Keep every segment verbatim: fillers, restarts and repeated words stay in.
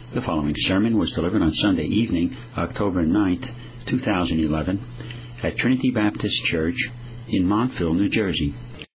The following sermon was delivered on Sunday evening, October ninth, two thousand eleven, at Trinity Baptist Church in Montville, New Jersey.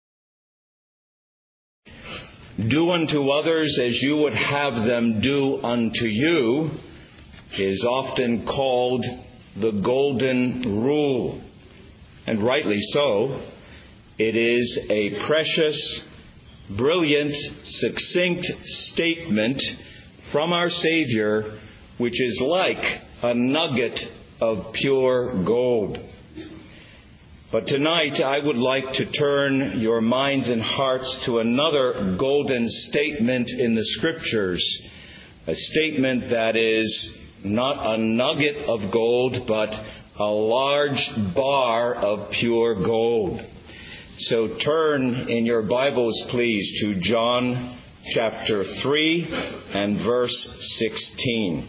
Do unto others as you would have them do unto you is often called the golden rule. And rightly so. It is a precious, brilliant, succinct statement from our Savior, which is like a nugget of pure gold. But tonight I would like to turn your minds and hearts to another golden statement in the Scriptures, a statement that is not a nugget of gold, but a large bar of pure gold. So turn in your Bibles, please, to John chapter three and verse sixteen.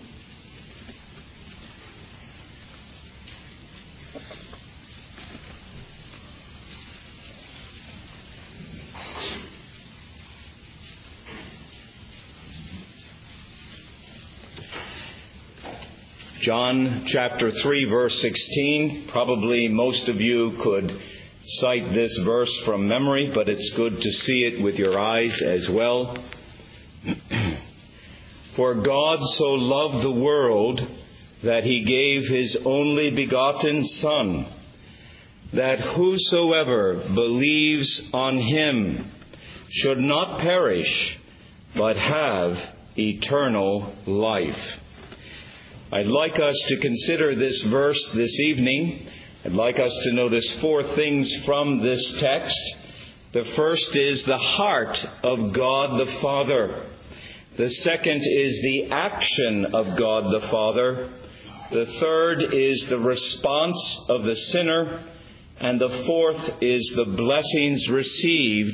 John chapter three, verse sixteen. Probably most of you could cite this verse from memory, but it's good to see it with your eyes as well. For God so loved the world that he gave his only begotten Son, that whosoever believes on him should not perish, but have eternal life. I'd like us to consider this verse this evening. I'd like us to notice four things from this text. The first is the heart of God the Father. The second is the action of God the Father. The third is the response of the sinner. And the fourth is the blessings received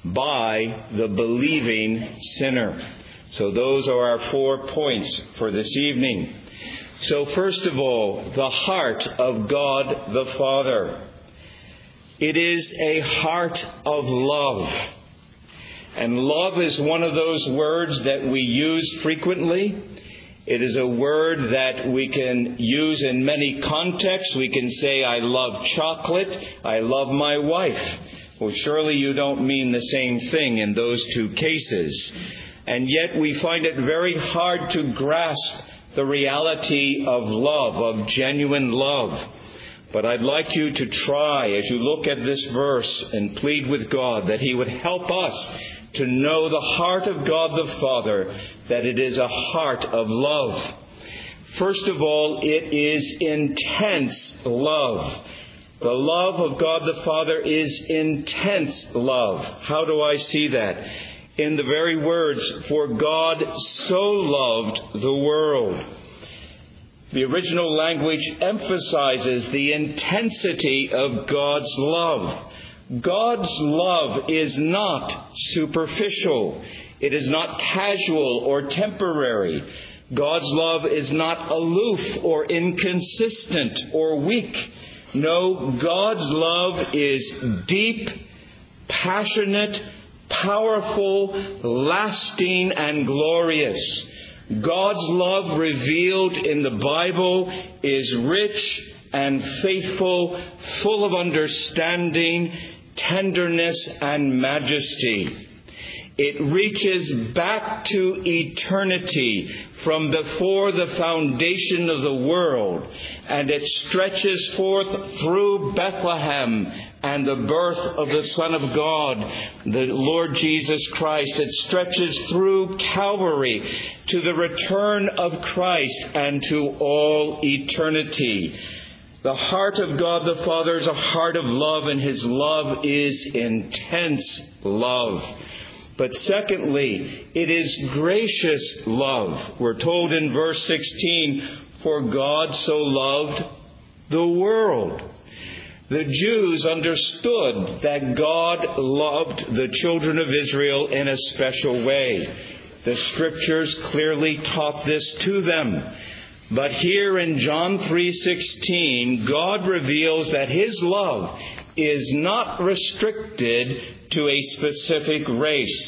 by the believing sinner. So those are our four points for this evening. So first of all, the heart of God the Father. It is a heart of love. And love is one of those words that we use frequently. It is a word that we can use in many contexts. We can say, I love chocolate, I love my wife. Well, surely you don't mean the same thing in those two cases. And yet we find it very hard to grasp the reality of love, of genuine love. But I'd like you to try, as you look at this verse, and plead with God that he would help us to know the heart of God the Father, that it is a heart of love. First of all, it is intense love. The love of God the Father is intense love. How do I see that? In the very words, for God so loved the world. The original language emphasizes the intensity of God's love. God's love is not superficial. It is not casual or temporary. God's love is not aloof or inconsistent or weak. No, God's love is deep, passionate, powerful, lasting, and glorious. God's love revealed in the Bible is rich and faithful, full of understanding, tenderness, and majesty. It reaches back to eternity from before the foundation of the world, and it stretches forth through Bethlehem and the birth of the Son of God, the Lord Jesus Christ. It stretches through Calvary to the return of Christ and to all eternity. The heart of God the Father is a heart of love, and his love is intense love. But secondly, it is gracious love. We're told in verse sixteen, for God so loved the world. The Jews understood that God loved the children of Israel in a special way. The Scriptures clearly taught this to them. But here in John three sixteen, God reveals that his love is not restricted to a specific race,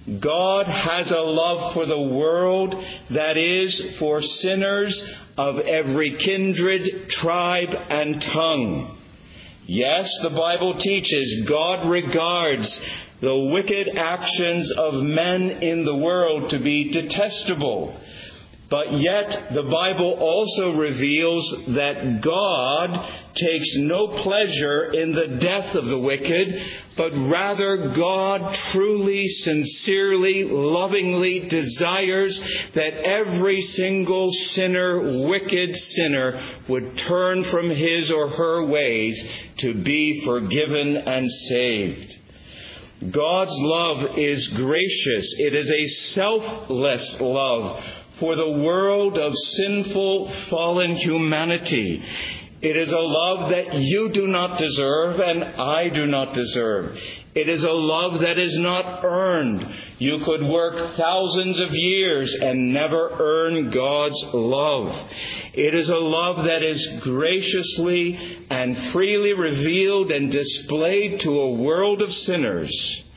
God has a love for the world, that is, for sinners of every kindred, tribe, and tongue. Yes, the Bible teaches God regards the wicked actions of men in the world to be detestable. But yet, the Bible also reveals that God takes no pleasure in the death of the wicked, but rather God truly, sincerely, lovingly desires that every single sinner, wicked sinner, would turn from his or her ways to be forgiven and saved. God's love is gracious. It is a selfless love for the world of sinful, fallen humanity. It is a love that you do not deserve and I do not deserve. It is a love that is not earned. You could work thousands of years and never earn God's love. It is a love that is graciously and freely revealed and displayed to a world of sinners.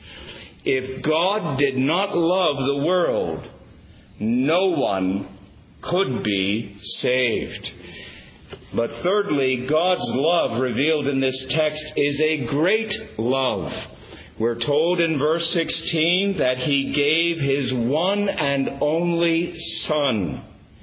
If God did not love the world, no one could be saved. But thirdly, God's love revealed in this text is a great love. We're told in verse sixteen that He gave His one and only Son.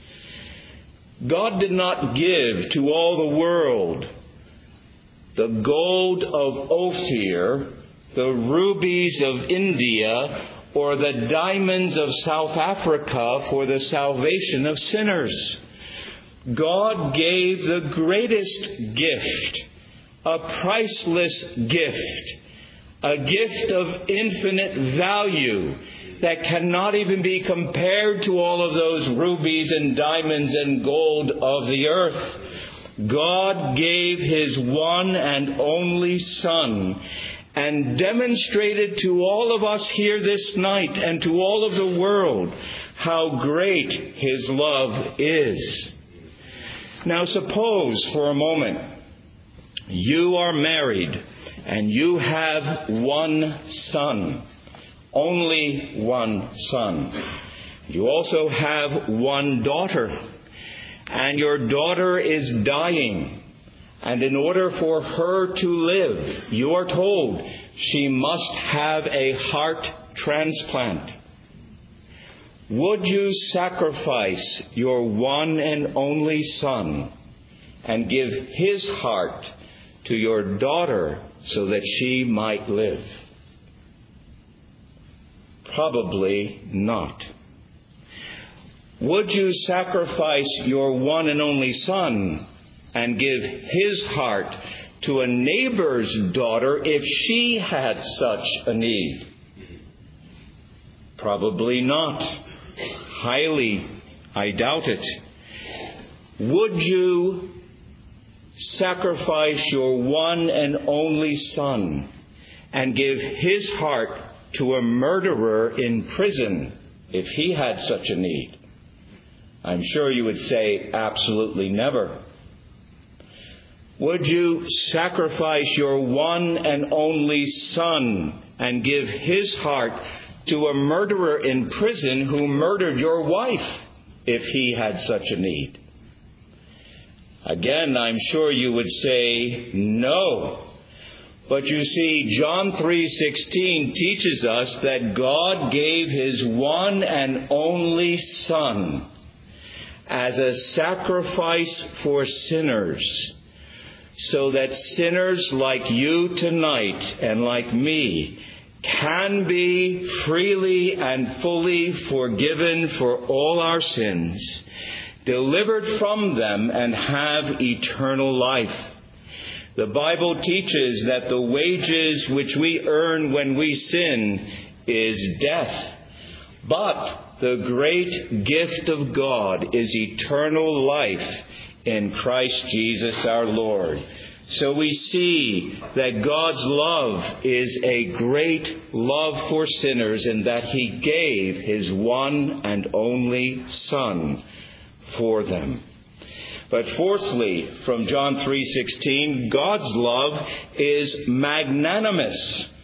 God did not give to all the world the gold of Ophir, the rubies of India, or the diamonds of South Africa for the salvation of sinners. God gave the greatest gift, a priceless gift, a gift of infinite value that cannot even be compared to all of those rubies and diamonds and gold of the earth. God gave His one and only Son and demonstrated to all of us here this night and to all of the world how great His love is. Now suppose for a moment you are married and you have one son, only one son. You also have one daughter, and your daughter is dying. And in order for her to live, you are told she must have a heart transplant. Would you sacrifice your one and only son and give his heart to your daughter so that she might live? Probably not. Would you sacrifice your one and only son and give his heart to a neighbor's daughter if she had such a need? Probably not. Highly, I doubt it. Would you sacrifice your one and only son and give his heart to a murderer in prison if he had such a need? I'm sure you would say absolutely never. Would you sacrifice your one and only son and give his heart to a murderer in prison who murdered your wife if he had such a need? Again, I'm sure you would say no. But you see, John three sixteen teaches us that God gave His one and only Son as a sacrifice for sinners, so that sinners like you tonight and like me can be freely and fully forgiven for all our sins, delivered from them, and have eternal life. The Bible teaches that the wages which we earn when we sin is death. But the great gift of God is eternal life in Christ Jesus our Lord. So we see that God's love is a great love for sinners, and that He gave His one and only Son for them. But fourthly, from John three sixteen, God's love is magnanimous.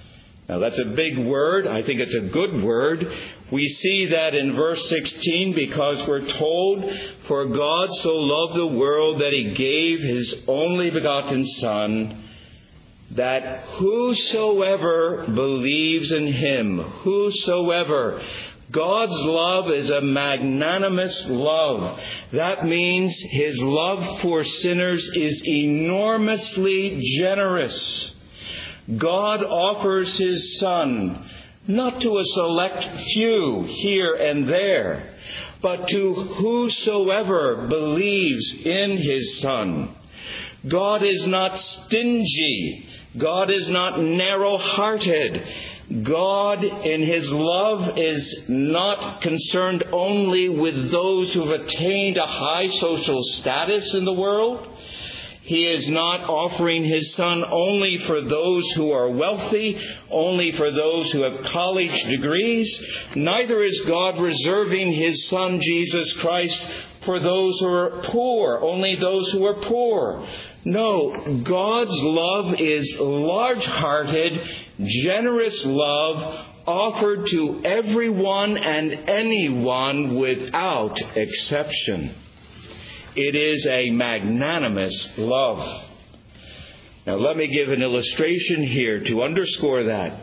Now that's a big word. I think it's a good word. We see that in verse sixteen because we're told, "For God so loved the world that He gave His only begotten Son, that whosoever believes in Him," whosoever. God's love is a magnanimous love. That means His love for sinners is enormously generous. God offers His Son not to a select few here and there, but to whosoever believes in His Son. God is not stingy. God is not narrow-hearted. God in His love is not concerned only with those who have attained a high social status in the world. He is not offering His Son only for those who are wealthy, only for those who have college degrees. Neither is God reserving His Son, Jesus Christ, for those who are poor, only those who are poor. No, God's love is large-hearted, generous love offered to everyone and anyone without exception. It is a magnanimous love. Now let me give an illustration here to underscore that.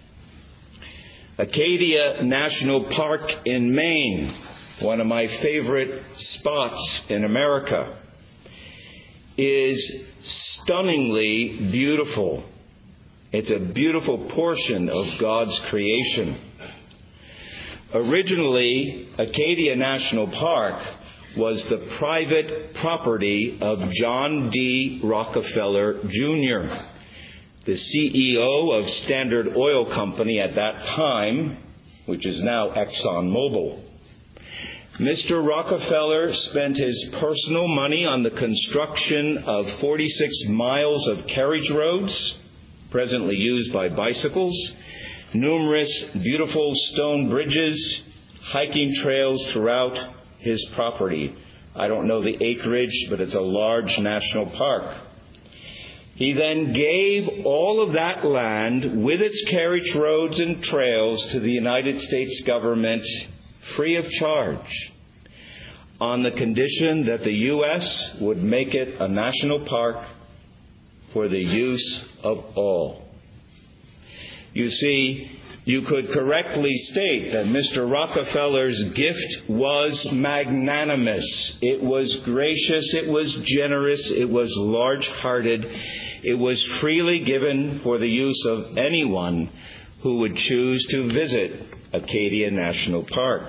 Acadia National Park in Maine, one of my favorite spots in America, is stunningly beautiful. It's a beautiful portion of God's creation. Originally, Acadia National Park was the private property of John D. Rockefeller, Junior, the C E O of Standard Oil Company at that time, which is now ExxonMobil. Mister Rockefeller spent his personal money on the construction of forty-six miles of carriage roads, presently used by bicycles, numerous beautiful stone bridges, hiking trails throughout his property. I don't know the acreage, but it's a large national park. He then gave all of that land with its carriage roads and trails to the United States government free of charge, on the condition that the U S would make it a national park for the use of all. You see, you could correctly state that Mister Rockefeller's gift was magnanimous. It was gracious. It was generous. It was large-hearted. It was freely given for the use of anyone who would choose to visit Acadia National Park.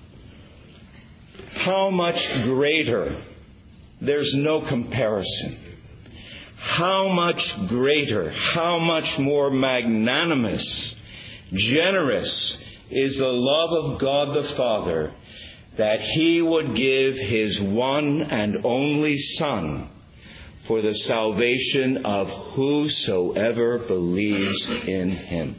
How much greater? There's no comparison. How much greater, how much more magnanimous, generous is the love of God the Father, that He would give His one and only Son for the salvation of whosoever believes in Him.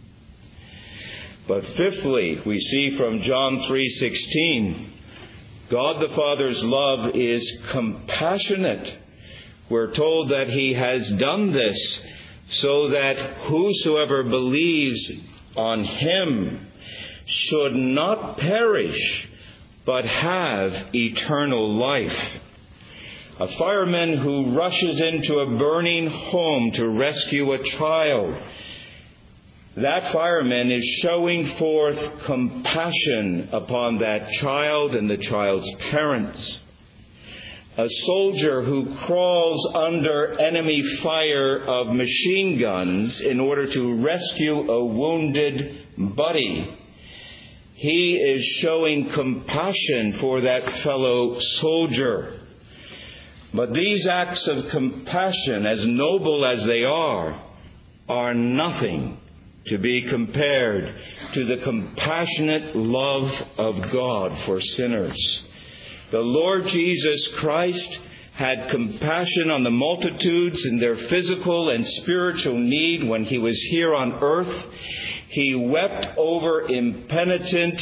But fifthly, we see from John three sixteen, God the Father's love is compassionate. We're told that He has done this so that whosoever believes on Him should not perish, but have eternal life. A fireman who rushes into a burning home to rescue a child, that fireman is showing forth compassion upon that child and the child's parents. A soldier who crawls under enemy fire of machine guns in order to rescue a wounded buddy, he is showing compassion for that fellow soldier. But these acts of compassion, as noble as they are, are nothing to be compared to the compassionate love of God for sinners. The Lord Jesus Christ had compassion on the multitudes in their physical and spiritual need when He was here on earth. He wept over impenitent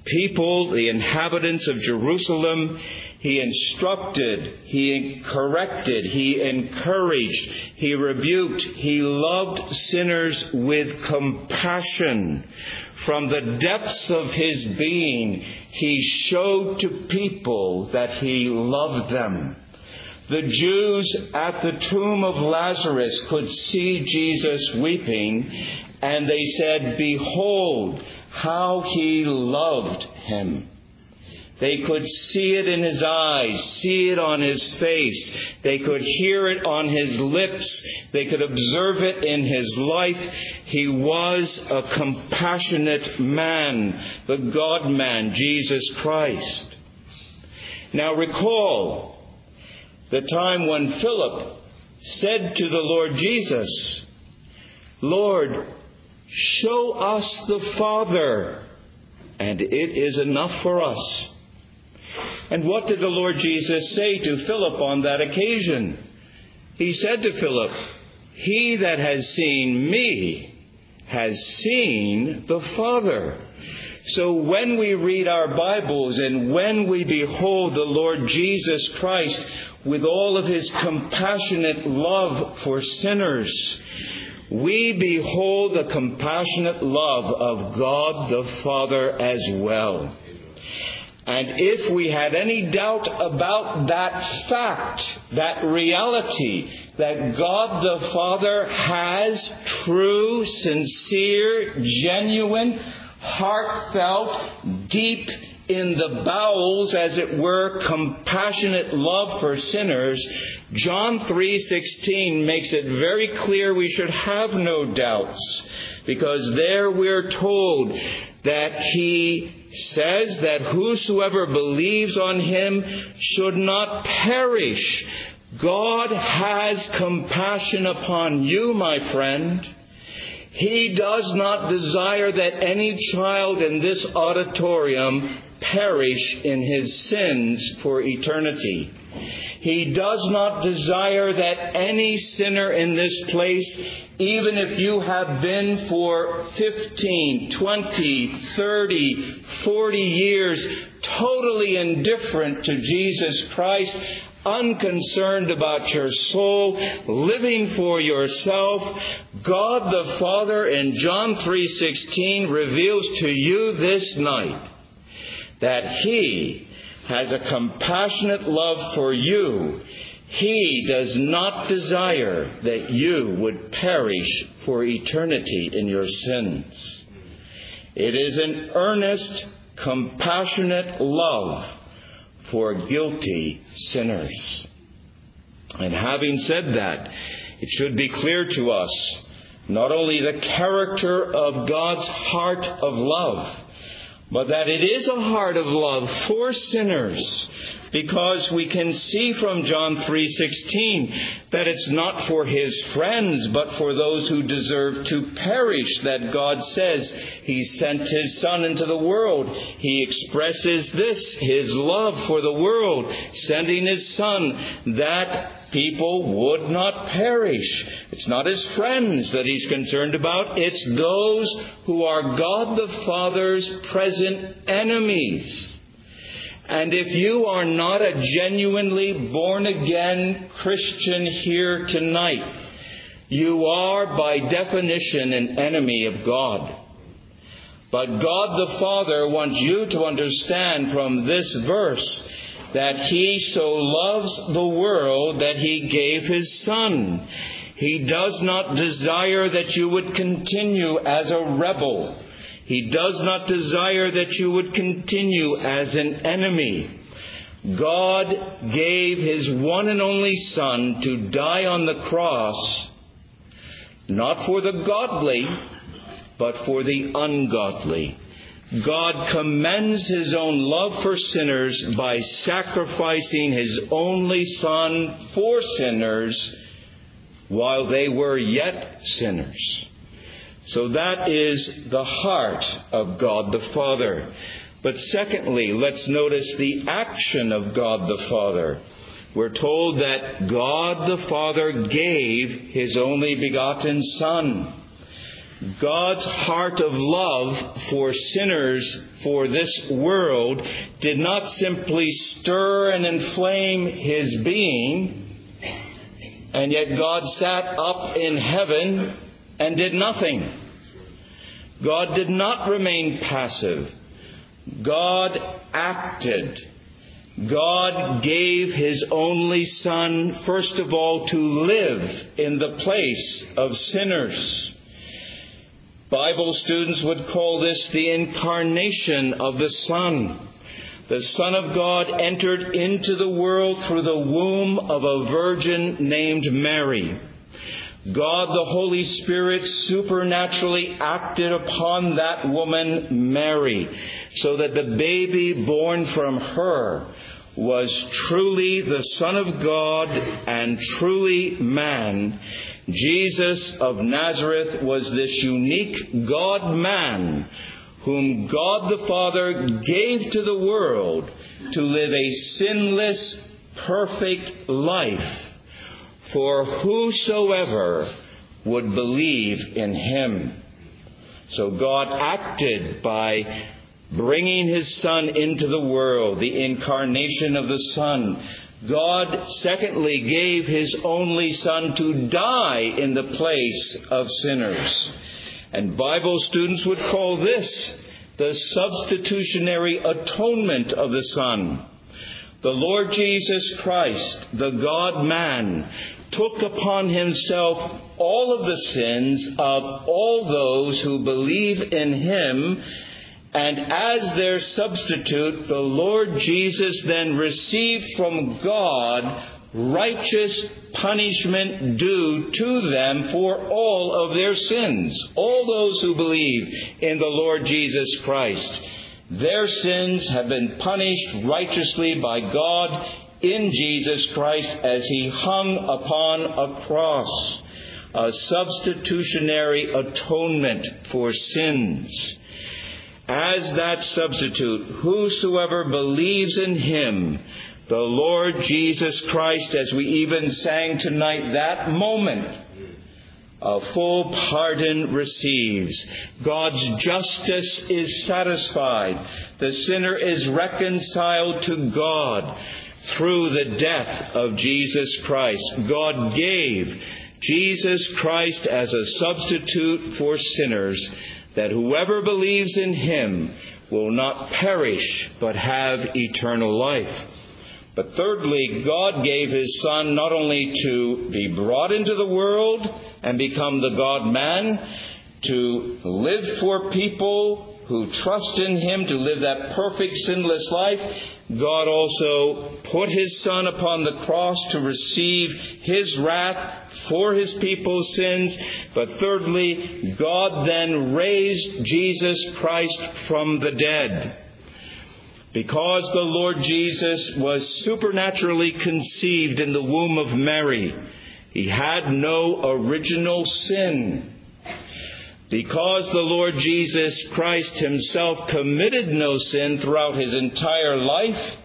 people, the inhabitants of Jerusalem. He instructed, he corrected, he encouraged, he rebuked, he loved sinners with compassion. From the depths of his being, he showed to people that he loved them. The Jews at the tomb of Lazarus could see Jesus weeping, and they said, "Behold, how he loved him." They could see it in his eyes, see it on his face. They could hear it on his lips. They could observe it in his life. He was a compassionate man, the God-man, Jesus Christ. Now recall the time when Philip said to the Lord Jesus, "Lord, show us the Father, and it is enough for us." And what did the Lord Jesus say to Philip on that occasion? He said to Philip, "He that has seen me has seen the Father." So when we read our Bibles and when we behold the Lord Jesus Christ with all of his compassionate love for sinners, we behold the compassionate love of God the Father as well. And if we had any doubt about that fact, that reality, that God the Father has true, sincere, genuine, heartfelt, deep in the bowels, as it were, compassionate love for sinners, John three sixteen makes it very clear we should have no doubts, because there we're told that he says that whosoever believes on him should not perish. God has compassion upon you, my friend. He does not desire that any child in this auditorium perish in his sins for eternity. He does not desire that any sinner in this place, even if you have been for fifteen, twenty, thirty, forty years totally indifferent to Jesus Christ, unconcerned about your soul, living for yourself, God the Father in John three sixteen reveals to you this night that he has a compassionate love for you. He does not desire that you would perish for eternity in your sins. It is an earnest, compassionate love for guilty sinners. And having said that, it should be clear to us not only the character of God's heart of love, but that it is a heart of love for sinners, because we can see from John three sixteen that it's not for his friends, but for those who deserve to perish, that God says he sent his Son into the world. He expresses this, his love for the world, sending his Son that people would not perish. It's not his friends that he's concerned about. It's those who are God the Father's present enemies. And if you are not a genuinely born-again Christian here tonight, you are by definition an enemy of God. But God the Father wants you to understand from this verse that he so loves the world that he gave his Son. He does not desire that you would continue as a rebel. He does not desire that you would continue as an enemy. God gave his one and only Son to die on the cross, not for the godly, but for the ungodly. God commends his own love for sinners by sacrificing his only Son for sinners while they were yet sinners. So that is the heart of God the Father. But secondly, let's notice the action of God the Father. We're told that God the Father gave his only begotten Son. God's heart of love for sinners, for this world, did not simply stir and inflame His being, and yet God sat up in heaven and did nothing. God did not remain passive. God acted. God gave His only Son, first of all, to live in the place of sinners. Bible students would call this the incarnation of the Son. The Son of God entered into the world through the womb of a virgin named Mary. God, the Holy Spirit, supernaturally acted upon that woman, Mary, so that the baby born from her was truly the Son of God and truly man. Jesus of Nazareth was this unique God-man whom God the Father gave to the world to live a sinless, perfect life for whosoever would believe in Him. So God acted by bringing His Son into the world, the incarnation of the Son. God, secondly, gave His only Son to die in the place of sinners. And Bible students would call this the substitutionary atonement of the Son. The Lord Jesus Christ, the God-man, took upon Himself all of the sins of all those who believe in Him. And as their substitute, the Lord Jesus then received from God righteous punishment due to them for all of their sins. All those who believe in the Lord Jesus Christ, their sins have been punished righteously by God in Jesus Christ as He hung upon a cross. A substitutionary atonement for sins. As that substitute, whosoever believes in Him, the Lord Jesus Christ, as we even sang tonight, that moment, a full pardon receives. God's justice is satisfied. The sinner is reconciled to God through the death of Jesus Christ. God gave Jesus Christ as a substitute for sinners, that whoever believes in Him will not perish but have eternal life. But thirdly, God gave His Son not only to be brought into the world and become the God-man, to live for people who trust in Him, to live that perfect sinless life. God also put His Son upon the cross to receive His wrath for His people's sins. But thirdly, God then raised Jesus Christ from the dead. Because the Lord Jesus was supernaturally conceived in the womb of Mary, He had no original sin. Because the Lord Jesus Christ Himself committed no sin throughout His entire life,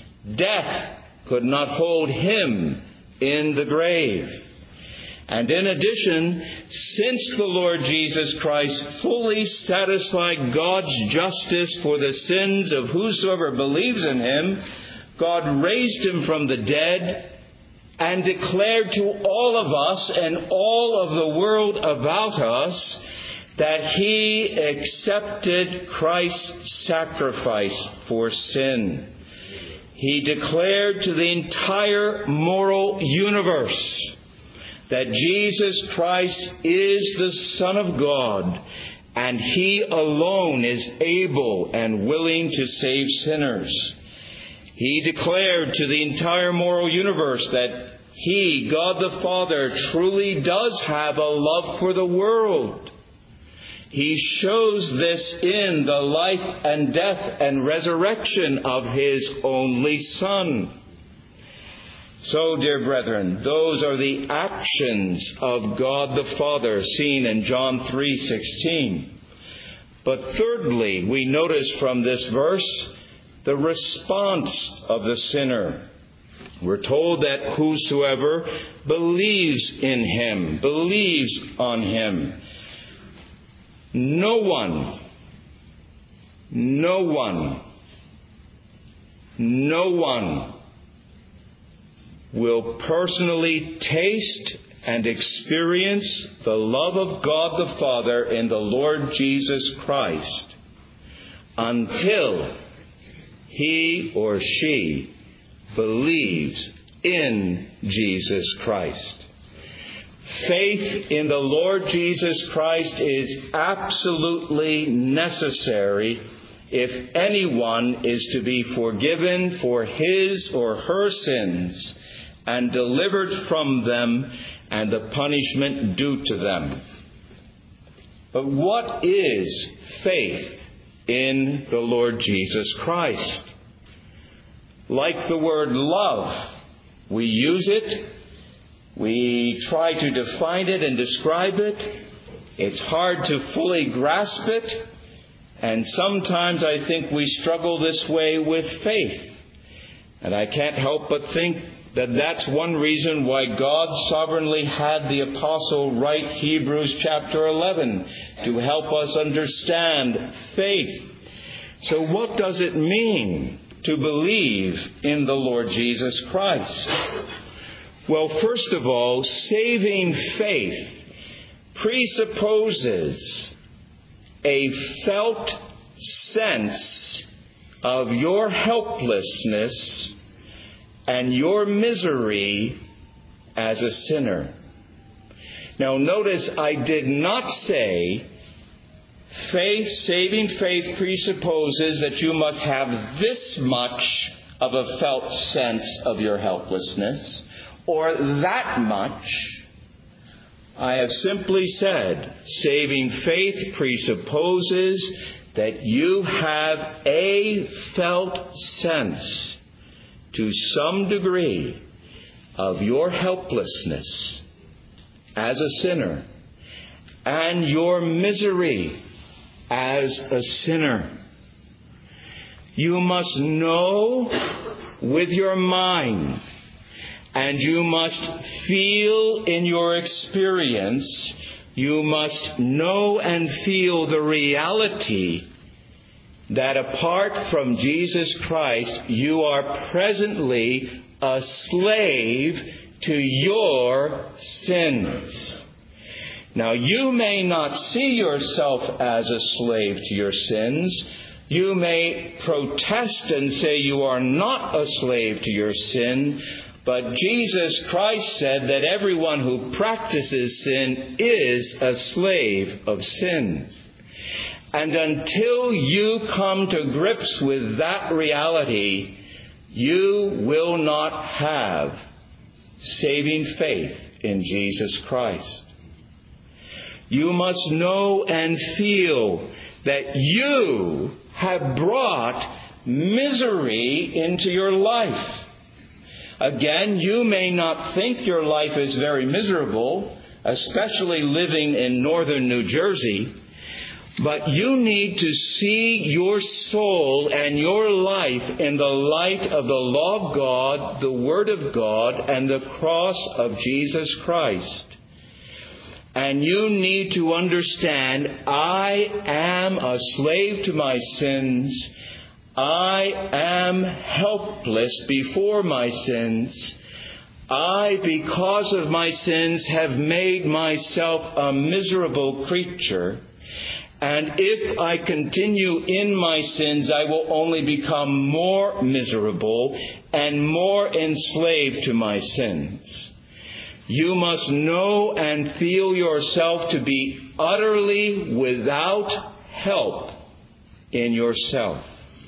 death could not hold Him in the grave. And in addition, since the Lord Jesus Christ fully satisfied God's justice for the sins of whosoever believes in Him, God raised Him from the dead and declared to all of us and all of the world about us that He accepted Christ's sacrifice for sin. He declared to the entire moral universe that Jesus Christ is the Son of God, and He alone is able and willing to save sinners. He declared to the entire moral universe that He, God the Father, truly does have a love for the world. He shows this in the life and death and resurrection of His only Son. So, dear brethren, those are the actions of God the Father seen in John three sixteen. But thirdly, we notice from this verse the response of the sinner. We're told that whosoever believes in Him, believes on Him. No one, no one, no one will personally taste and experience the love of God the Father in the Lord Jesus Christ until he or she believes in Jesus Christ. Faith in the Lord Jesus Christ is absolutely necessary if anyone is to be forgiven for his or her sins and delivered from them and the punishment due to them. But what is faith in the Lord Jesus Christ? Like the word love, we use it, we try to define it and describe it. It's hard to fully grasp it, and sometimes I think we struggle this way with faith. And I can't help but think that that's one reason why God sovereignly had the apostle write Hebrews chapter eleven, to help us understand faith. So what does it mean to believe in the Lord Jesus Christ? Well, first of all, saving faith presupposes a felt sense of your helplessness and your misery as a sinner. Now notice, I did not say faith, saving faith presupposes that you must have this much of a felt sense of your helplessness or that much. I have simply said saving faith presupposes that you have a felt sense to some degree of your helplessness as a sinner and your misery as a sinner. You must know with your mind, and you must feel in your experience, you must know and feel the reality that apart from Jesus Christ, you are presently a slave to your sins. Now, you may not see yourself as a slave to your sins. You may protest and say you are not a slave to your sin, but Jesus Christ said that everyone who practices sin is a slave of sin. And until you come to grips with that reality, you will not have saving faith in Jesus Christ. You must know and feel that you have brought misery into your life. Again, you may not think your life is very miserable, especially living in northern New Jersey, but you need to see your soul and your life in the light of the law of God, the Word of God, and the cross of Jesus Christ. And you need to understand, I am a slave to my sins. I am helpless before my sins. I, because of my sins, have made myself a miserable creature. And if I continue in my sins, I will only become more miserable and more enslaved to my sins. You must know and feel yourself to be utterly without help in yourself.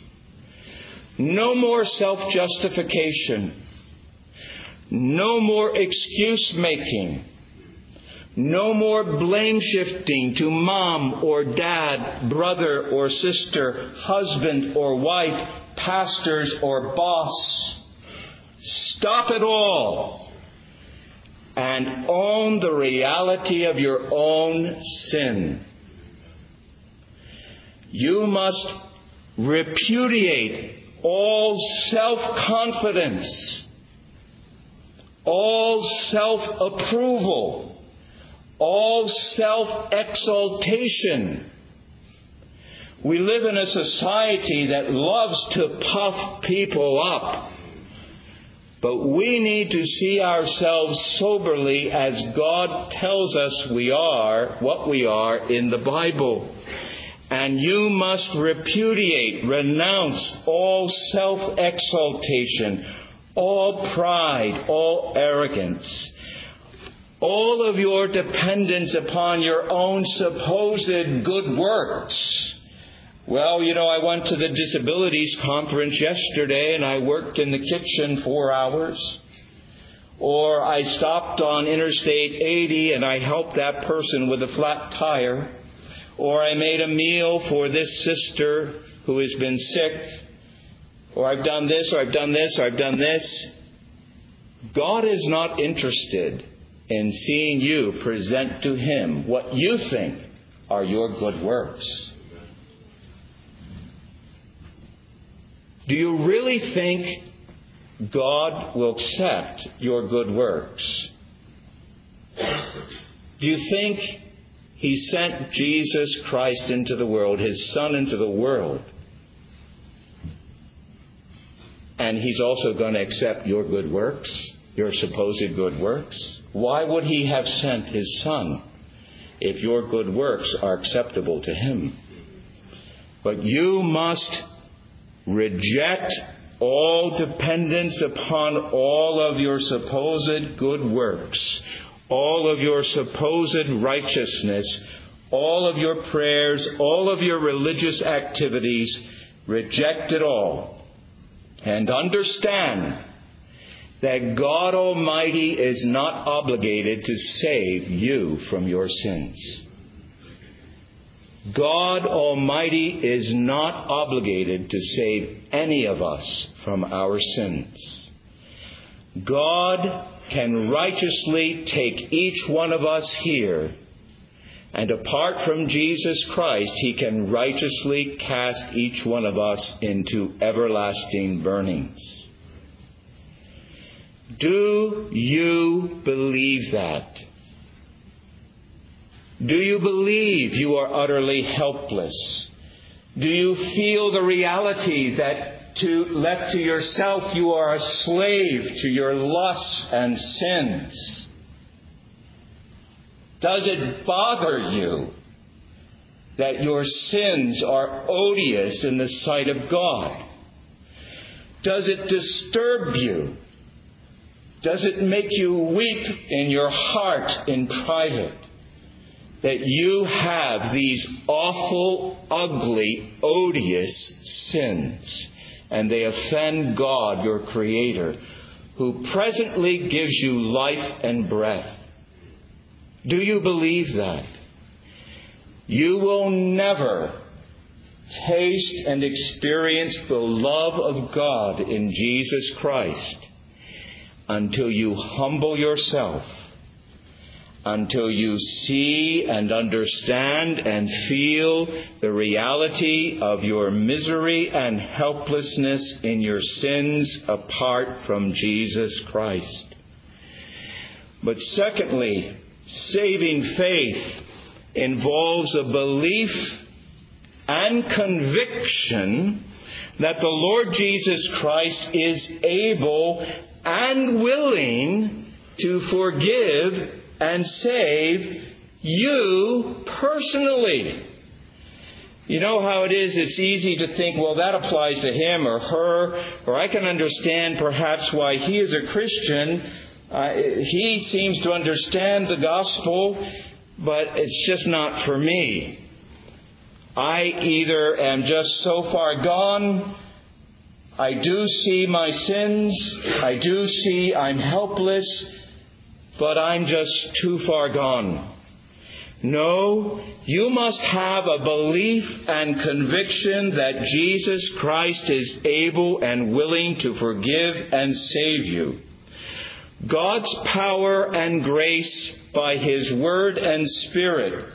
No more self-justification. No more excuse-making. No more blame-shifting to mom or dad, brother or sister, husband or wife, pastors or boss. Stop it all and own the reality of your own sin. You must repudiate all self-confidence, all self-approval, all self-exaltation We live in a society that loves to puff people up. But we need to see ourselves soberly as God tells us we are, what we are in the Bible. And you must repudiate, renounce all self-exaltation, all pride, all arrogance, all of your dependence upon your own supposed good works. Well, you know, I went to the disabilities conference yesterday and I worked in the kitchen four hours. Or I stopped on Interstate eighty and I helped that person with a flat tire. Or I made a meal for this sister who has been sick. Or I've done this, or I've done this, or I've done this. God is not interested in seeing you present to Him what you think are your good works. Do you really think God will accept your good works? Do you think He sent Jesus Christ into the world, His Son into the world, and He's also going to accept your good works, your supposed good works? Why would He have sent His Son if your good works are acceptable to Him? But you must reject all dependence upon all of your supposed good works, all of your supposed righteousness, all of your prayers, all of your religious activities. Reject it all. And understand that God Almighty is not obligated to save you from your sins. God Almighty is not obligated to save any of us from our sins. God can righteously take each one of us here, and apart from Jesus Christ, He can righteously cast each one of us into everlasting burnings. Do you believe that? Do you believe you are utterly helpless? Do you feel the reality that to left to yourself you are a slave to your lusts and sins? Does it bother you that your sins are odious in the sight of God? Does it disturb you? Does it make you weep in your heart in private that you have these awful, ugly, odious sins, and they offend God, your Creator, who presently gives you life and breath? Do you believe that? You will never taste and experience the love of God in Jesus Christ until you humble yourself, until you see and understand and feel the reality of your misery and helplessness in your sins apart from Jesus Christ. But secondly, saving faith involves a belief and conviction that the Lord Jesus Christ is able and willing to forgive and save you personally. You know how it is, it's easy to think, well, that applies to him or her, or I can understand perhaps why he is a Christian. Uh, he seems to understand the gospel, but it's just not for me. I either am just so far gone, I do see my sins, I do see I'm helpless, but I'm just too far gone. No, you must have a belief and conviction that Jesus Christ is able and willing to forgive and save you. God's power and grace by His Word and Spirit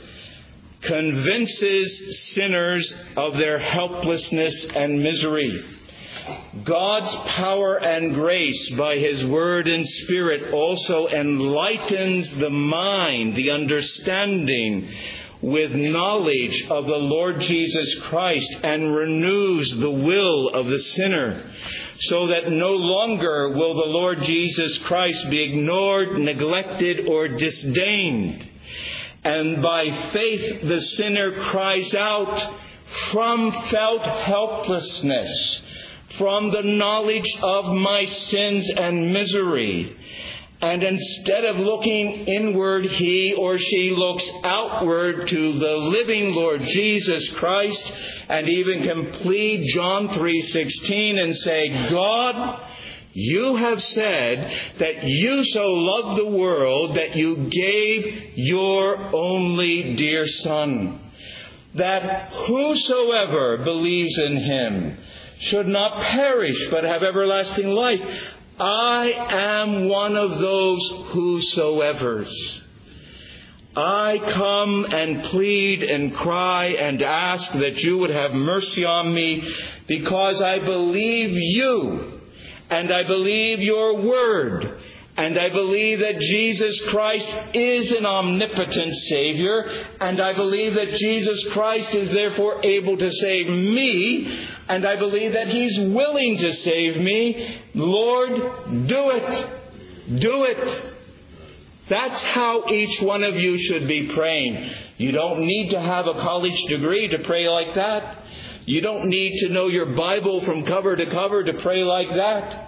convinces sinners of their helplessness and misery. God's power and grace by His Word and Spirit also enlightens the mind, the understanding, with knowledge of the Lord Jesus Christ and renews the will of the sinner, so that no longer will the Lord Jesus Christ be ignored, neglected, or disdained. And by faith the sinner cries out from felt helplessness, from the knowledge of my sins and misery. And instead of looking inward, he or she looks outward to the living Lord Jesus Christ, and even can plead John three sixteen and say, God, you have said that you so loved the world that you gave your only dear Son, that whosoever believes in him should not perish but have everlasting life. I am one of those whosoevers. I come and plead and cry and ask that you would have mercy on me, because I believe you, and I believe your word, and I believe that Jesus Christ is an omnipotent Savior, and I believe that Jesus Christ is therefore able to save me, and I believe that He's willing to save me. Lord, do it. Do it. That's how each one of you should be praying. You don't need to have a college degree to pray like that. You don't need to know your Bible from cover to cover to pray like that.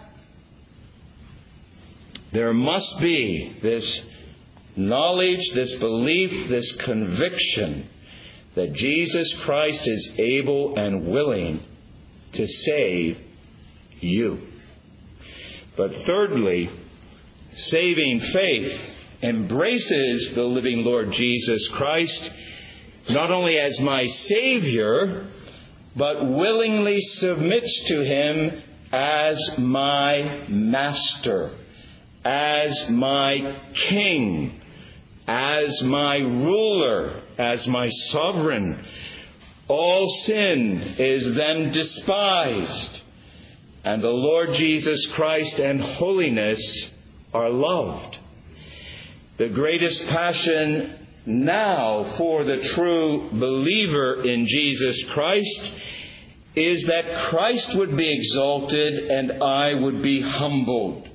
There must be this knowledge, this belief, this conviction that Jesus Christ is able and willing to save you. But thirdly, saving faith embraces the living Lord Jesus Christ not only as my Savior, but willingly submits to Him as my Master, as my King, as my ruler, as my sovereign. All sin is then despised, and the Lord Jesus Christ and holiness are loved. The greatest passion now for the true believer in Jesus Christ is that Christ would be exalted and I would be humbled.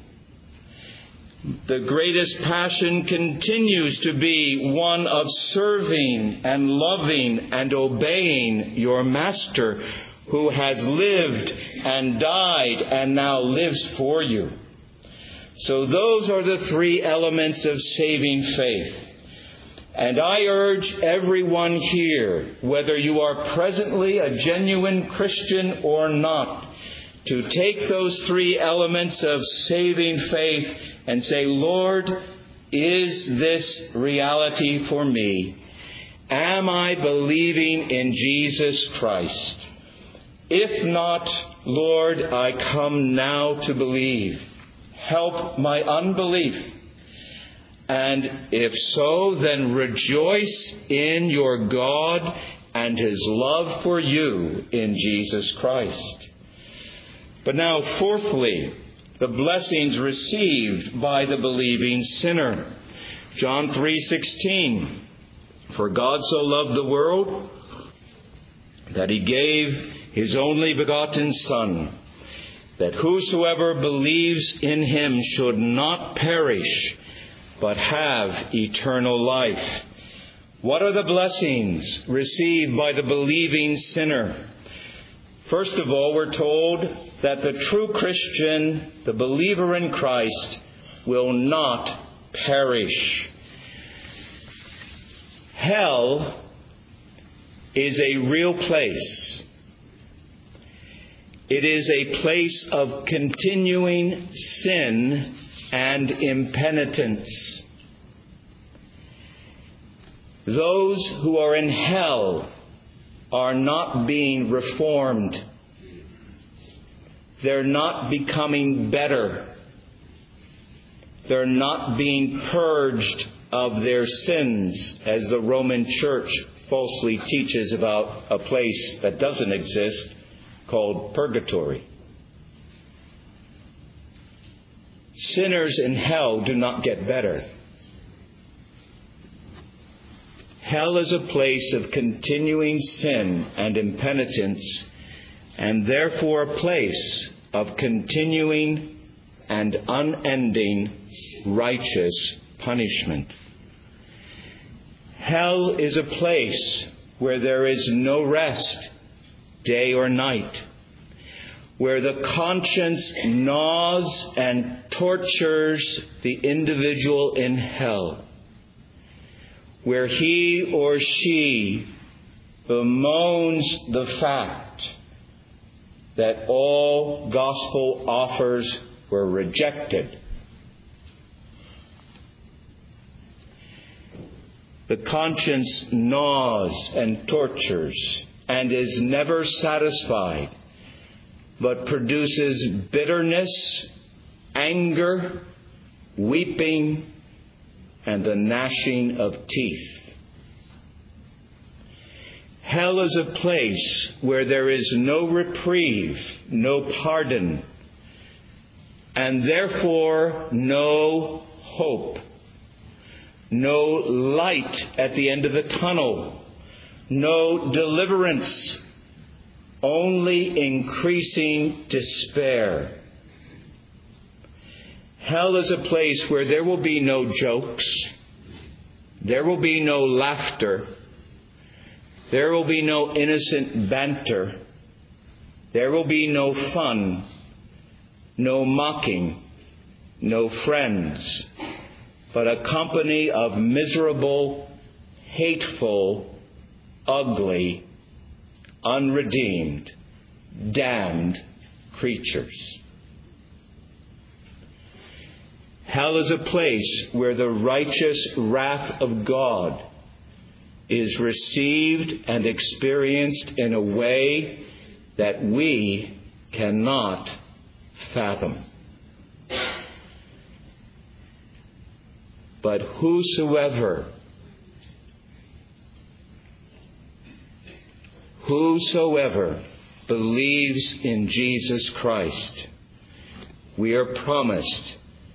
The greatest passion continues to be one of serving and loving and obeying your Master, who has lived and died and now lives for you. So those are the three elements of saving faith. And I urge everyone here, whether you are presently a genuine Christian or not, to take those three elements of saving faith and say, Lord, is this reality for me? Am I believing in Jesus Christ? If not, Lord, I come now to believe. Help my unbelief. And if so, then rejoice in your God and His love for you in Jesus Christ. But now, fourthly, the blessings received by the believing sinner. John three sixteen. For God so loved the world that He gave His only begotten Son, that whosoever believes in Him should not perish, but have eternal life. What are the blessings received by the believing sinner? First of all, we're told that the true Christian, the believer in Christ, will not perish. Hell is a real place. It is a place of continuing sin and impenitence. Those who are in hell are not being reformed. They're not becoming better. They're not being purged of their sins, as the Roman Church falsely teaches about a place that doesn't exist called purgatory. Sinners in hell do not get better. Hell is a place of continuing sin and impenitence, and therefore a place of continuing and unending righteous punishment. Hell is a place where there is no rest, day or night, where the conscience gnaws and tortures the individual in hell, where he or she bemoans the fact that all gospel offers were rejected. The conscience gnaws and tortures and is never satisfied, but produces bitterness, anger, weeping, and the gnashing of teeth. Hell is a place where there is no reprieve, no pardon, and therefore no hope, no light at the end of the tunnel, no deliverance, only increasing despair. Hell is a place where there will be no jokes, there will be no laughter, there will be no innocent banter, there will be no fun, no mocking, no friends, but a company of miserable, hateful, ugly, unredeemed, damned creatures. Hell is a place where the righteous wrath of God is received and experienced in a way that we cannot fathom. But whosoever, whosoever believes in Jesus Christ, we are promised,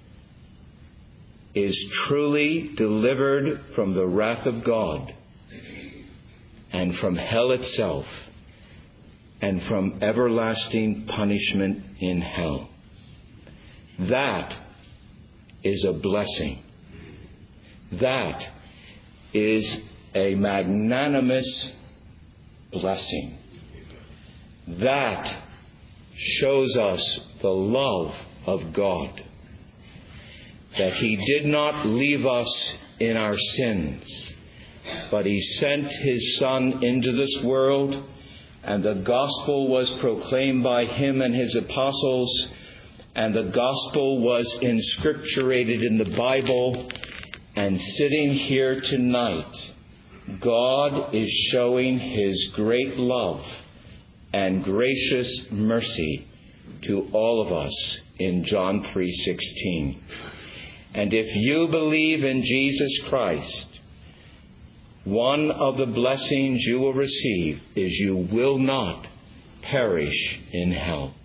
is truly delivered from the wrath of God and from hell itself and from everlasting punishment in hell. That is a blessing. That is a magnanimous blessing. That shows us the love of God. That He did not leave us in our sins, but He sent His Son into this world, and the gospel was proclaimed by Him and His apostles, and the gospel was inscripturated in the Bible. And sitting here tonight, God is showing His great love and gracious mercy to all of us in John three sixteen. And if you believe in Jesus Christ, one of the blessings you will receive is you will not perish in hell.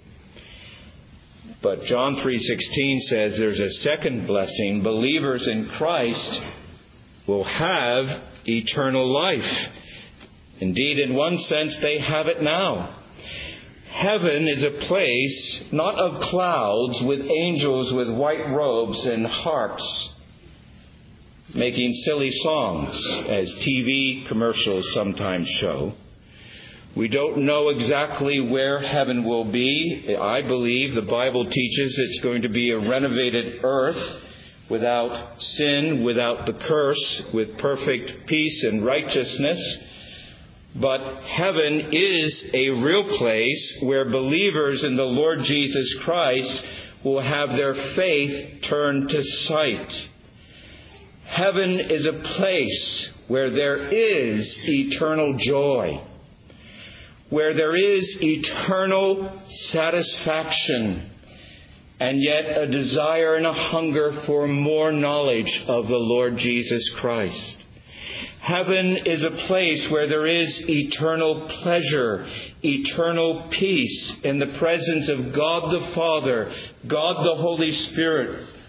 But John three sixteen says there's a second blessing. Believers in Christ will have eternal life. Indeed, in one sense, they have it now. Heaven is a place not of clouds with angels with white robes and harps making silly songs, as T V commercials sometimes show. We don't know exactly where heaven will be. I believe the Bible teaches it's going to be a renovated earth without sin, without the curse, with perfect peace and righteousness. But heaven is a real place where believers in the Lord Jesus Christ will have their faith turned to sight. Heaven is a place where there is eternal joy, where there is eternal satisfaction, and yet a desire and a hunger for more knowledge of the Lord Jesus Christ. Heaven is a place where there is eternal pleasure, eternal peace in the presence of God the Father, God the Holy Spirit,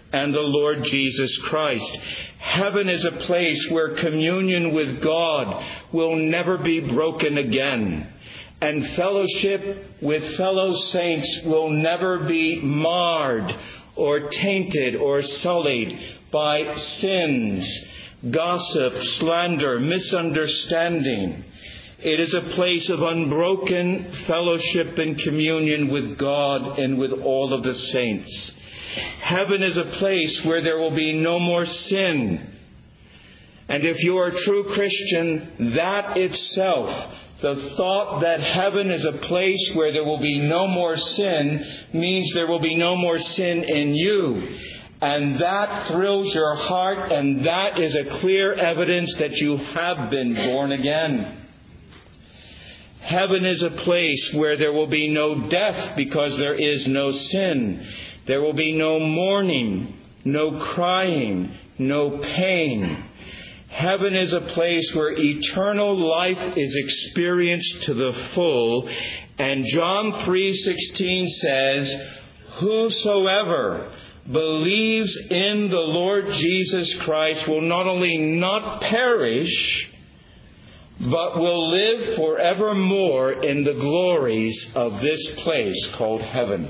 and the Lord Jesus Christ. Heaven is a place where communion with God will never be broken again, and fellowship with fellow saints will never be marred or tainted or sullied by sins, gossip, slander, misunderstanding. It is a place of unbroken fellowship and communion with God and with all of the saints. Heaven is a place where there will be no more sin. And if you are a true Christian, that itself, the thought that heaven is a place where there will be no more sin, means there will be no more sin in you. And that thrills your heart, and that is a clear evidence that you have been born again. Heaven is a place where there will be no death because there is no sin. There will be no mourning, no crying, no pain. Heaven is a place where eternal life is experienced to the full. And John three sixteen says, "Whosoever believes in the Lord Jesus Christ will not only not perish, but will live forevermore in the glories of this place called heaven."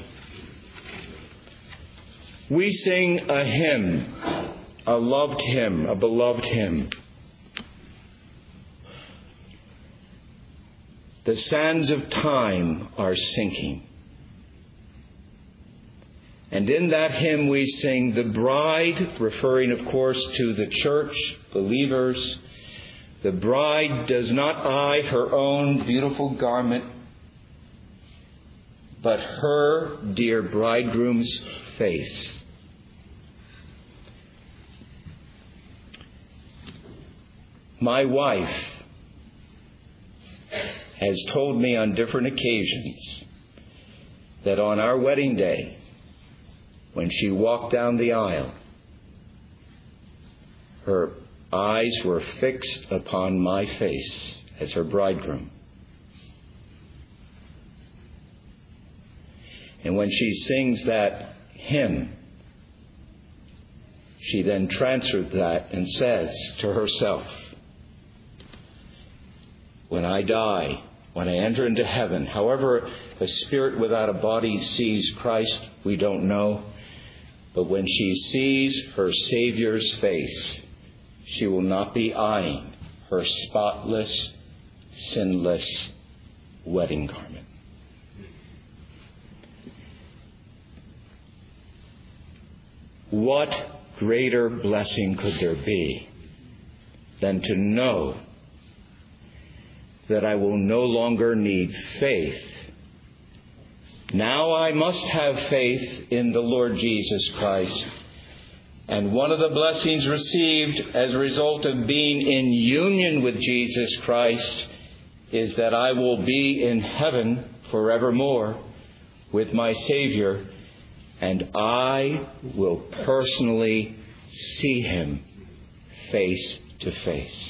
We sing a hymn, a loved hymn, a beloved hymn. The sands of time are sinking. And in that hymn we sing, the bride, referring of course to the church, believers, the bride does not eye her own beautiful garment, but her dear bridegroom's face. My wife has told me on different occasions that on our wedding day, when she walked down the aisle, her eyes were fixed upon my face as her bridegroom. And when she sings that hymn, she then transfers that and says to herself, when I die, when I enter into heaven, however a spirit without a body sees Christ, we don't know. But when she sees her Savior's face, she will not be eyeing her spotless, sinless wedding garment. What greater blessing could there be than to know that I will no longer need faith? Now I must have faith in the Lord Jesus Christ. And one of the blessings received as a result of being in union with Jesus Christ is that I will be in heaven forevermore with my Savior, and I will personally see Him face to face.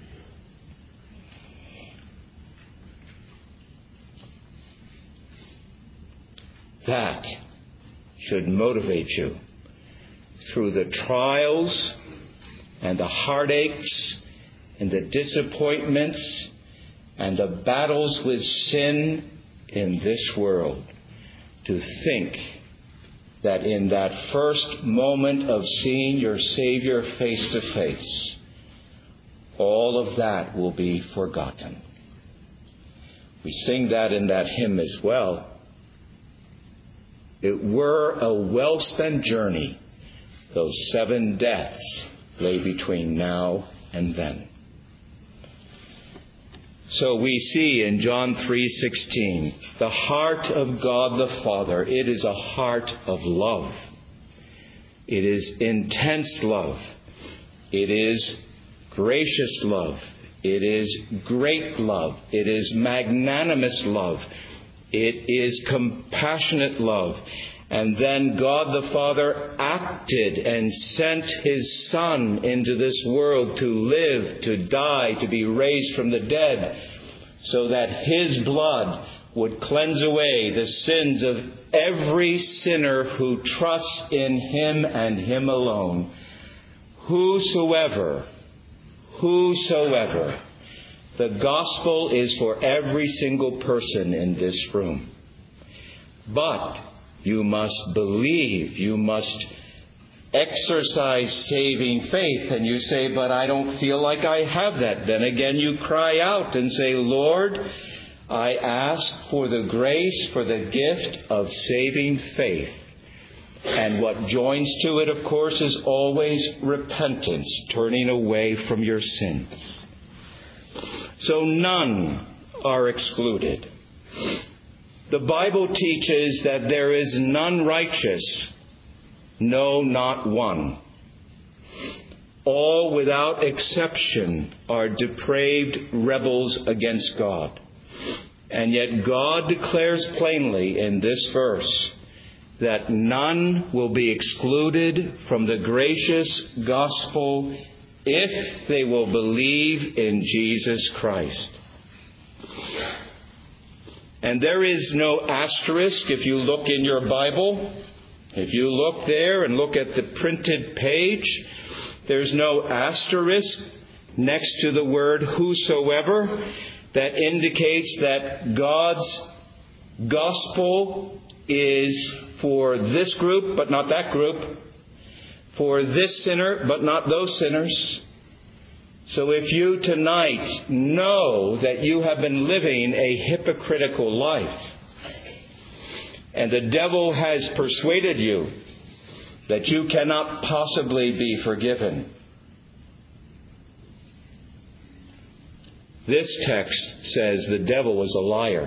That should motivate you through the trials and the heartaches and the disappointments and the battles with sin in this world, to think that in that first moment of seeing your Savior face to face, all of that will be forgotten. We sing that in that hymn as well. It were a well-spent journey, those seven deaths lay between now and then. So we see in John three sixteen, the heart of God the Father. It is a heart of love. It is intense love. It is gracious love. It is great love. It is magnanimous love. It is compassionate love. And then God the Father acted and sent His Son into this world to live, to die, to be raised from the dead, so that His blood would cleanse away the sins of every sinner who trusts in Him and Him alone. Whosoever, whosoever. The gospel is for every single person in this room. But you must believe, you must exercise saving faith. And you say, but I don't feel like I have that. Then again you cry out and say, Lord, I ask for the grace, for the gift of saving faith. And what joins to it, of course, is always repentance, turning away from your sins. So none are excluded. The Bible teaches that there is none righteous, no, not one. All without exception are depraved rebels against God. And yet God declares plainly in this verse that none will be excluded from the gracious gospel if they will believe in Jesus Christ. And there is no asterisk if you look in your Bible. If you look there and look at the printed page, there's no asterisk next to the word whosoever that indicates that God's gospel is for this group, but not that group. For this sinner, but not those sinners. So if you tonight know that you have been living a hypocritical life, and the devil has persuaded you that you cannot possibly be forgiven, this text says the devil is a liar.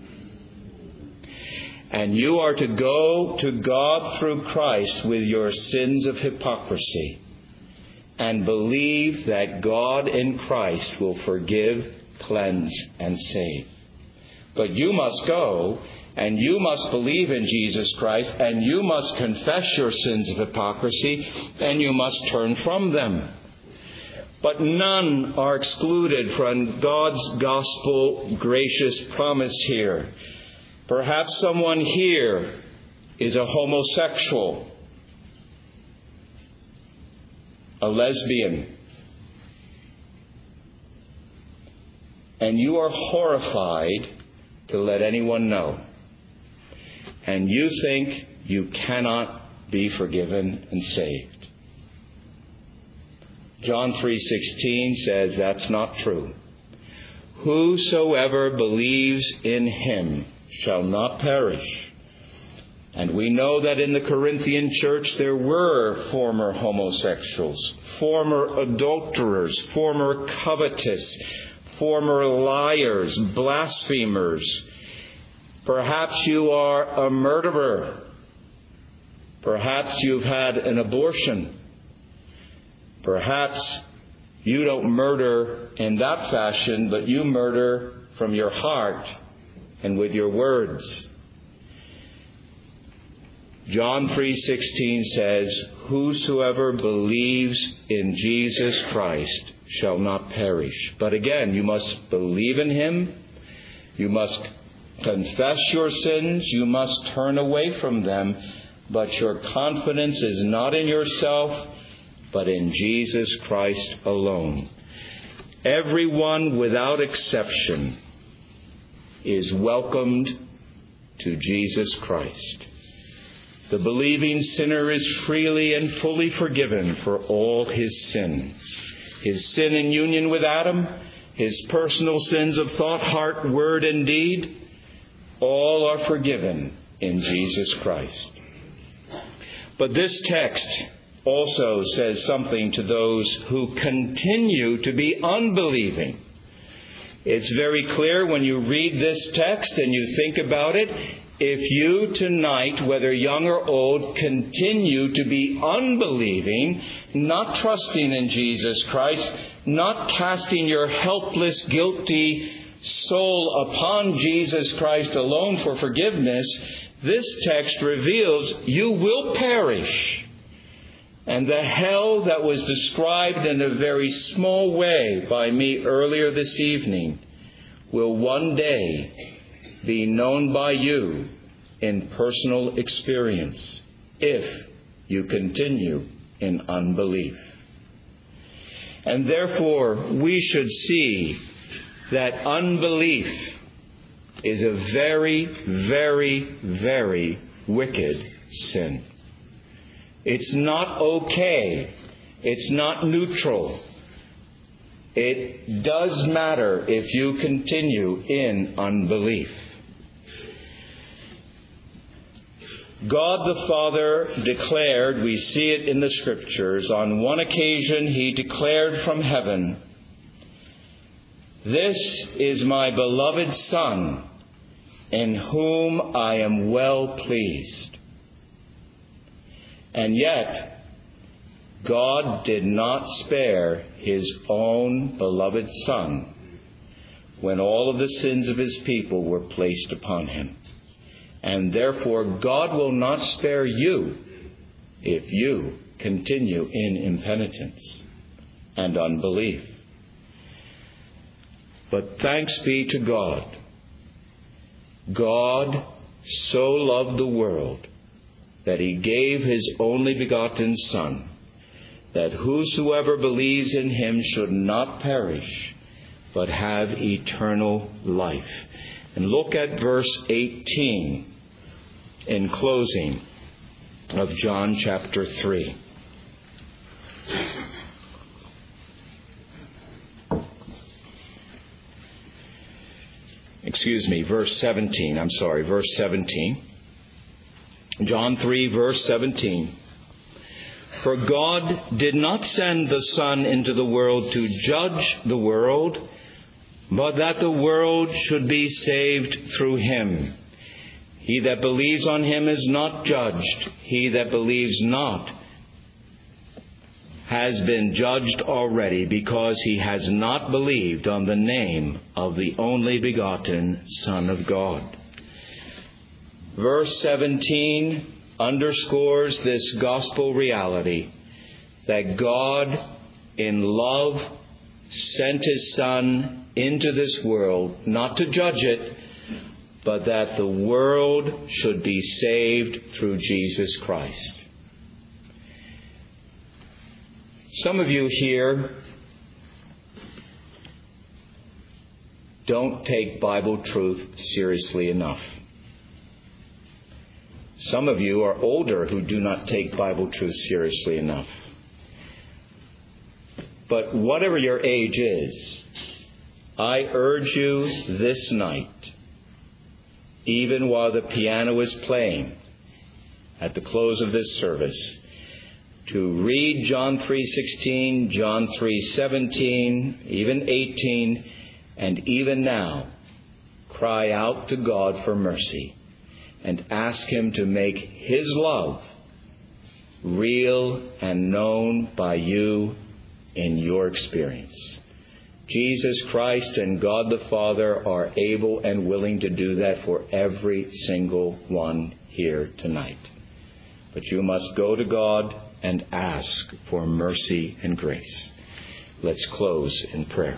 And you are to go to God through Christ with your sins of hypocrisy and believe that God in Christ will forgive, cleanse, and save. But you must go and you must believe in Jesus Christ and you must confess your sins of hypocrisy and you must turn from them. But none are excluded from God's gospel gracious promise here. Perhaps someone here is a homosexual, a lesbian, and you are horrified to let anyone know. And you think you cannot be forgiven and saved. John three sixteen says that's not true. Whosoever believes in Him shall not perish. And we know that in the Corinthian church there were former homosexuals, former adulterers, former covetous, former liars, blasphemers. Perhaps you are a murderer. Perhaps you've had an abortion. Perhaps you don't murder in that fashion, but you murder from your heart and with your words. John three sixteen says, whosoever believes in Jesus Christ shall not perish. But again, you must believe in Him. You must confess your sins. You must turn away from them. But your confidence is not in yourself, but in Jesus Christ alone. Everyone without exception is welcomed to Jesus Christ. The believing sinner is freely and fully forgiven for all his sin. His sin in union with Adam, his personal sins of thought, heart, word, and deed, all are forgiven in Jesus Christ. But this text also says something to those who continue to be unbelieving. It's very clear when you read this text and you think about it. If you tonight, whether young or old, continue to be unbelieving, not trusting in Jesus Christ, not casting your helpless, guilty soul upon Jesus Christ alone for forgiveness, this text reveals you will perish. And the hell that was described in a very small way by me earlier this evening will one day be known by you in personal experience if you continue in unbelief. And therefore, we should see that unbelief is a very, very, very wicked sin. It's not okay. It's not neutral. It does matter if you continue in unbelief. God the Father declared, we see it in the Scriptures, on one occasion He declared from heaven, "This is my beloved Son, in whom I am well pleased." And yet, God did not spare His own beloved Son when all of the sins of His people were placed upon Him. And therefore, God will not spare you if you continue in impenitence and unbelief. But thanks be to God. God so loved the world that He gave His only begotten Son, that whosoever believes in Him should not perish, but have eternal life. And look at verse eighteen in closing of John chapter three. Excuse me, verse seventeen. I'm sorry, verse seventeen. John three, verse seventeen. "For God did not send the Son into the world to judge the world, but that the world should be saved through Him. He that believes on Him is not judged. He that believes not has been judged already, because he has not believed on the name of the only begotten Son of God." Verse seventeen underscores this gospel reality, that God in love sent His Son into this world, not to judge it, but that the world should be saved through Jesus Christ. Some of you here don't take Bible truth seriously enough. Some of you are older who do not take Bible truth seriously enough. But whatever your age is, I urge you this night, even while the piano is playing at the close of this service, to read John three sixteen, John three seventeen, even eighteen, and even now, cry out to God for mercy and ask Him to make His love real and known by you in your experience. Jesus Christ and God the Father are able and willing to do that for every single one here tonight. But you must go to God and ask for mercy and grace. Let's close in prayer.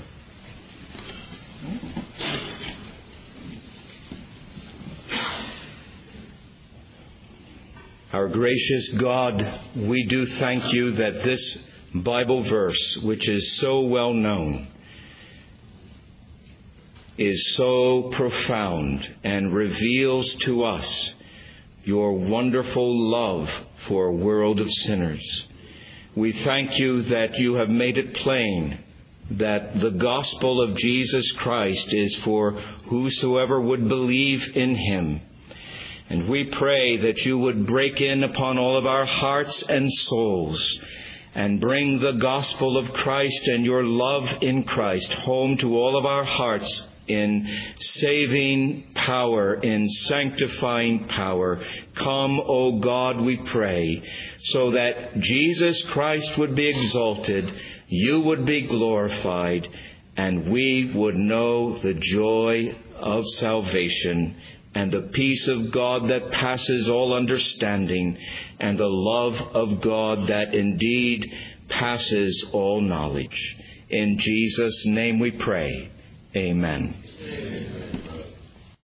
Our gracious God, we do thank You that this Bible verse, which is so well known, is so profound and reveals to us Your wonderful love for a world of sinners. We thank You that You have made it plain that the gospel of Jesus Christ is for whosoever would believe in Him. And we pray that You would break in upon all of our hearts and souls and bring the gospel of Christ and Your love in Christ home to all of our hearts in saving power, in sanctifying power. Come, O God, we pray, so that Jesus Christ would be exalted, You would be glorified, and we would know the joy of salvation and the peace of God that passes all understanding, and the love of God that indeed passes all knowledge. In Jesus' name we pray. Amen. Amen.